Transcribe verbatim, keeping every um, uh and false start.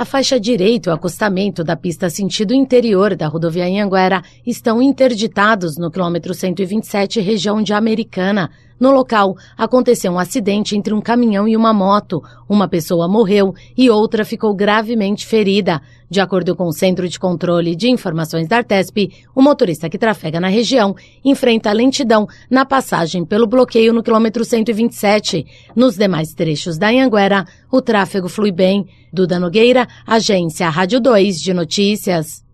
A faixa direita e o acostamento da pista sentido interior da rodovia Anhanguera estão interditados no quilômetro cento e vinte e sete, região de Americana. No local, aconteceu um acidente entre um caminhão e uma moto. Uma pessoa morreu e outra ficou gravemente ferida. De acordo com o Centro de Controle de Informações da Artesp, o motorista que trafega na região enfrenta lentidão na passagem pelo bloqueio no quilômetro cento e vinte e sete. Nos demais trechos da Anhanguera, o tráfego flui bem. Duda Nogueira, Agência Rádio dois de Notícias.